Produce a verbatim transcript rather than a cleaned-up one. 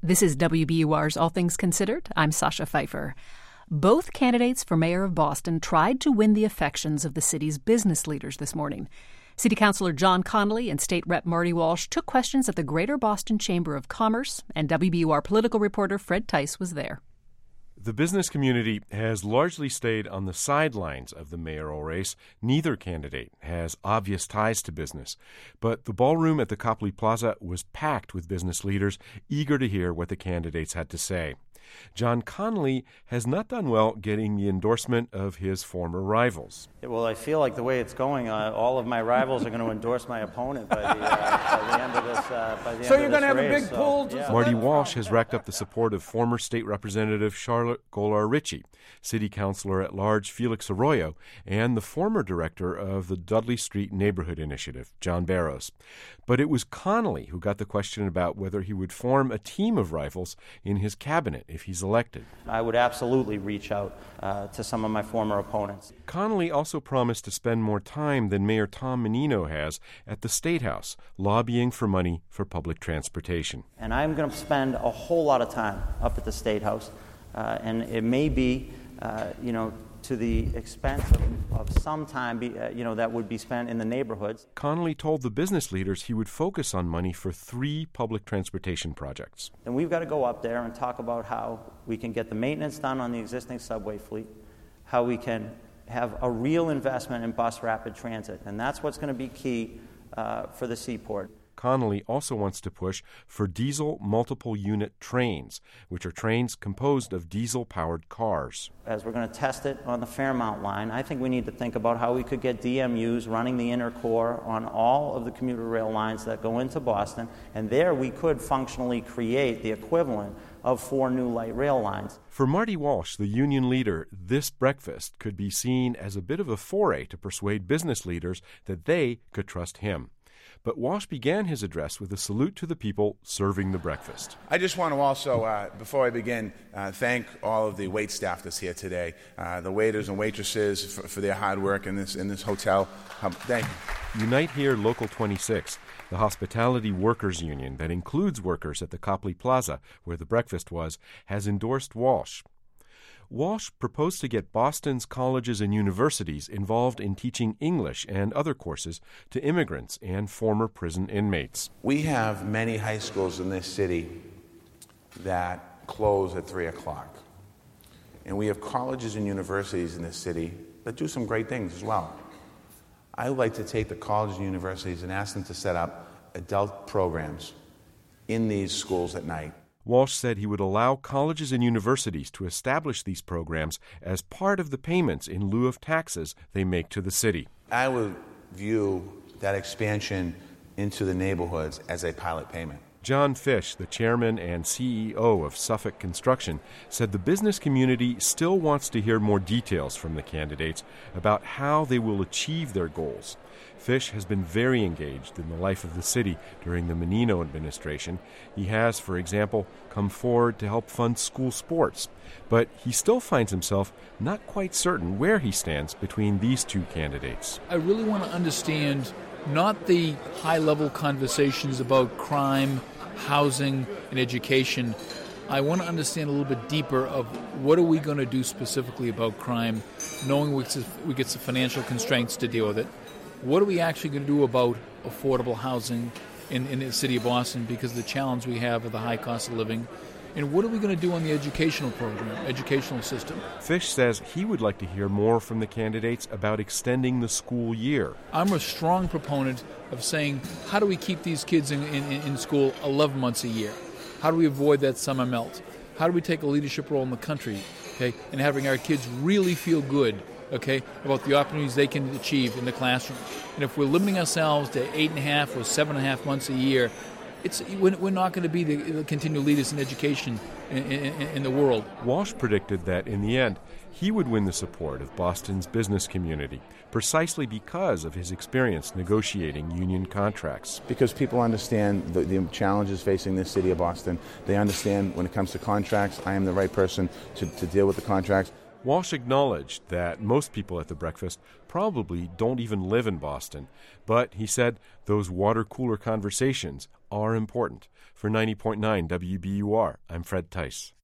This is W B U R's All Things Considered. I'm Sasha Pfeiffer. Both candidates for mayor of Boston tried to win the affections of the city's business leaders this morning. City Councilor John Connolly and State Rep Marty Walsh took questions at the Greater Boston Chamber of Commerce, and W B U R political reporter Fred Tice was there. The business community has largely stayed on the sidelines of the mayoral race. Neither candidate has obvious ties to business. But the ballroom at the Copley Plaza was packed with business leaders eager to hear what the candidates had to say. John Connolly has not done well getting the endorsement of his former rivals. Yeah, well, I feel like the way it's going, uh, all of my rivals are going to endorse my opponent by the, uh, by the end of this. Uh, by the so end you're going to have race, a big so, pull. Yeah. Marty Walsh has racked up the support of former state representative Charlotte Golar-Ritchie, city councilor at large Felix Arroyo, and the former director of the Dudley Street Neighborhood Initiative, John Barrows. But it was Connolly who got the question about whether he would form a team of rivals in his cabinet if he's elected. I would absolutely reach out uh, to some of my former opponents. Connolly also promised to spend more time than Mayor Tom Menino has at the State House, lobbying for money for public transportation. And I'm going to spend a whole lot of time up at the State House, uh, and it may be, uh, you know, to the expense of, of some time, be, uh, you know, that would be spent in the neighborhoods. Connolly told the business leaders he would focus on money for three public transportation projects. And we've got to go up there and talk about how we can get the maintenance done on the existing subway fleet, how we can have a real investment in bus rapid transit, and that's what's going to be key uh, for the Seaport. Connolly also wants to push for diesel multiple unit trains, which are trains composed of diesel-powered cars. As we're going to test it on the Fairmount line, I think we need to think about how we could get D M Us running the inner core on all of the commuter rail lines that go into Boston, and there we could functionally create the equivalent of four new light rail lines. For Marty Walsh, the union leader, this breakfast could be seen as a bit of a foray to persuade business leaders that they could trust him. But Walsh began his address with a salute to the people serving the breakfast. I just want to also, uh, before I begin, uh, thank all of the wait staff that's here today, uh, the waiters and waitresses for, for their hard work in this in this hotel. Um, thank you. Unite Here Local twenty-six, the hospitality workers union that includes workers at the Copley Plaza, where the breakfast was, has endorsed Walsh. Walsh proposed to get Boston's colleges and universities involved in teaching English and other courses to immigrants and former prison inmates. We have many high schools in this city that close at three o'clock. And we have colleges and universities in this city that do some great things as well. I would like to take the colleges and universities and ask them to set up adult programs in these schools at night. Walsh said he would allow colleges and universities to establish these programs as part of the payments in lieu of taxes they make to the city. I would view that expansion into the neighborhoods as a pilot payment. John Fish, the chairman and C E O of Suffolk Construction, said the business community still wants to hear more details from the candidates about how they will achieve their goals. Fish has been very engaged in the life of the city during the Menino administration. He has, for example, come forward to help fund school sports. But he still finds himself not quite certain where he stands between these two candidates. I really want to understand not the high-level conversations about crime, housing, and education. I want to understand a little bit deeper of what are we going to do specifically about crime, knowing we get some financial constraints to deal with it. What are we actually going to do about affordable housing in, in the city of Boston because of the challenge we have of the high cost of living? And what are we going to do on the educational program, educational system? Fish says he would like to hear more from the candidates about extending the school year. I'm a strong proponent of saying, how do we keep these kids in, in, in school eleven months a year? How do we avoid that summer melt? How do we take a leadership role in the country, okay, and having our kids really feel good, okay, about the opportunities they can achieve in the classroom? And if we're limiting ourselves to eight and a half or seven and a half months a year, It's, we're not going to be the continued leaders in education in, in, in the world. Walsh predicted that, in the end, he would win the support of Boston's business community, precisely because of his experience negotiating union contracts. Because people understand the, the challenges facing this city of Boston. They understand when it comes to contracts, I am the right person to, to deal with the contracts. Walsh acknowledged that most people at the breakfast probably don't even live in Boston, but he said those water cooler conversations are important. For ninety point nine W B U R, I'm Fred Tice.